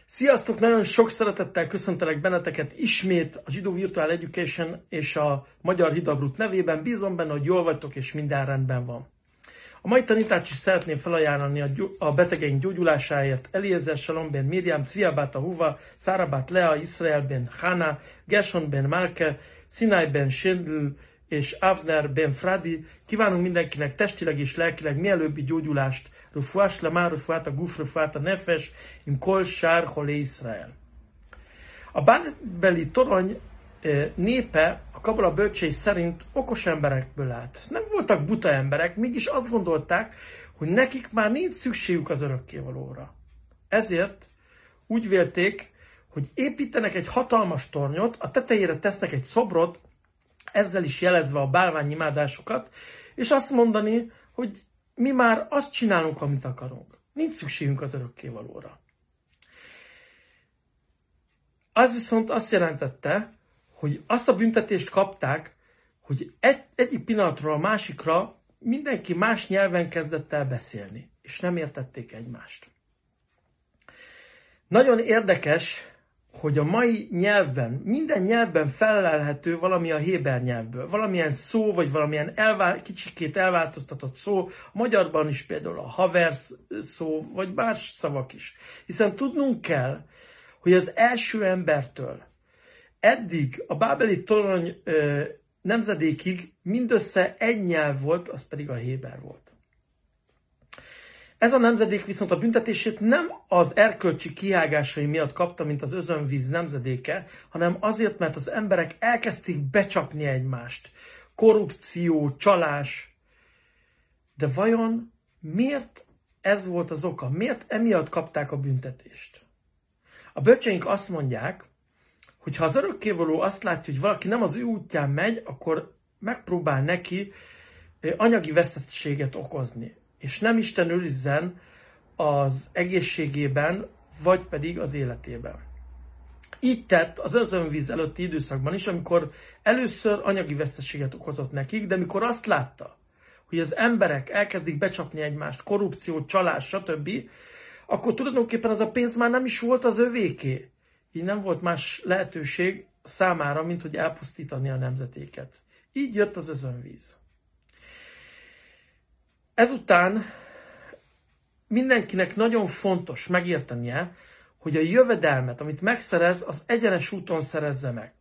Sziasztok! Nagyon sok szeretettel köszöntelek benneteket ismét a Zsidó Virtual Education és a Magyar Hidabrut nevében. Bízom benne, hogy jól vagytok és minden rendben van. A mai tanítást is szeretném felajánlani a betegeink gyógyulásáért Eliezer Shalom ben Miriam, Tzvia bát Ahuva, Szára bát Lea, Israel ben Hana, Gershon ben Malke, Sinai ben Shendl és Avner ben Fradi. Kívánunk mindenkinek testileg és lelkileg mielőbbi gyógyulást, Rufuás Lemá, Rufuát a Guf, Rufuát a Nefes, Im Kol Sár Holé Israel. A bábeli torony népe a Kabala bölcsei szerint okos emberekből állt. Nem voltak buta emberek, mégis azt gondolták, hogy nekik már nincs szükségük az örökkévalóra. Ezért úgy vélték, hogy építenek egy hatalmas tornyot, a tetejére tesznek egy szobrot, ezzel is jelezve a bálványimádásukat, és azt mondani, hogy mi már azt csinálunk, amit akarunk. Nincs szükségünk az örökkévalóra. Az viszont azt jelentette, hogy azt a büntetést kapták, hogy egyik pillanatról a másikra mindenki más nyelven kezdett el beszélni, és nem értették egymást. Nagyon érdekes, hogy a mai nyelvben, minden nyelvben felelhető valami a héber nyelvből. Valamilyen szó, vagy valamilyen kicsikét elváltoztatott szó. A magyarban is például a haver szó, vagy más szavak is. Hiszen tudnunk kell, hogy az első embertől eddig a bábeli torony nemzedékig mindössze egy nyelv volt, az pedig a héber volt. Ez a nemzedék viszont a büntetését nem az erkölcsi kihágásai miatt kapta, mint az özönvíz nemzedéke, hanem azért, mert az emberek elkezdték becsapni egymást. Korrupció, csalás. De vajon miért ez volt az oka? Miért emiatt kapták a büntetést? A bölcseink azt mondják, hogy ha az örökkévaló azt látja, hogy valaki nem az ő útján megy, akkor megpróbál neki anyagi veszteséget okozni. És nem Isten őrizzen az egészségében, vagy pedig az életében. Így tett az özönvíz előtti időszakban is, amikor először anyagi veszteséget okozott nekik, de mikor azt látta, hogy az emberek elkezdik becsapni egymást, korrupció, csalás, stb., akkor tulajdonképpen az a pénz már nem is volt az övéké. Így nem volt más lehetőség számára, mint hogy elpusztítani a nemzetéket. Így jött az özönvíz. Ezután mindenkinek nagyon fontos megértenie, hogy a jövedelmet, amit megszerez, az egyenes úton szerezze meg.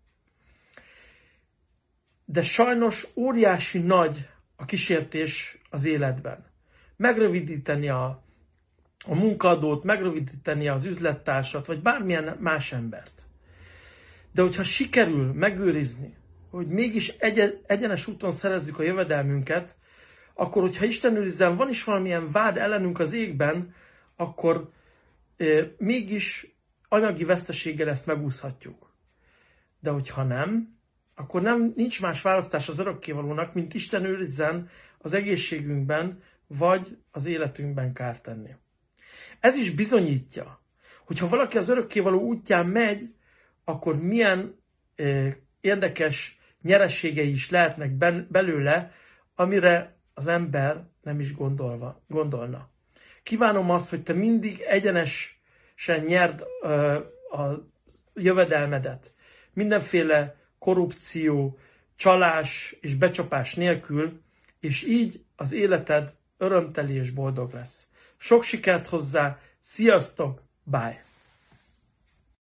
De sajnos óriási nagy a kísértés az életben. Megrövidíteni a munkaadót, megrövidíteni az üzlettársat, vagy bármilyen más embert. De hogyha sikerül megőrizni, hogy mégis egyenes úton szerezzük a jövedelmünket, akkor, hogyha Isten őrizzen, van is valamilyen vád ellenünk az égben, akkor mégis anyagi veszteséggel ezt megúszhatjuk. De hogyha nem, akkor nincs más választás az örökkévalónak, mint Isten őrizzen az egészségünkben, vagy az életünkben kárt tenni. Ez is bizonyítja, hogy ha valaki az örökkévaló útján megy, akkor milyen érdekes nyereségei is lehetnek belőle, amire az ember nem is gondolna. Kívánom azt, hogy te mindig egyenesen nyerd a jövedelmedet. Mindenféle korrupció, csalás és becsapás nélkül, és így az életed örömteli és boldog lesz. Sok sikert hozzá, sziasztok, bye!